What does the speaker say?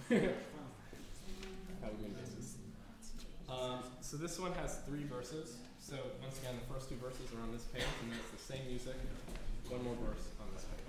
So this one has 3 verses. So once again, the first 2 verses are on this page, and then it's the same music. One more verse on this page.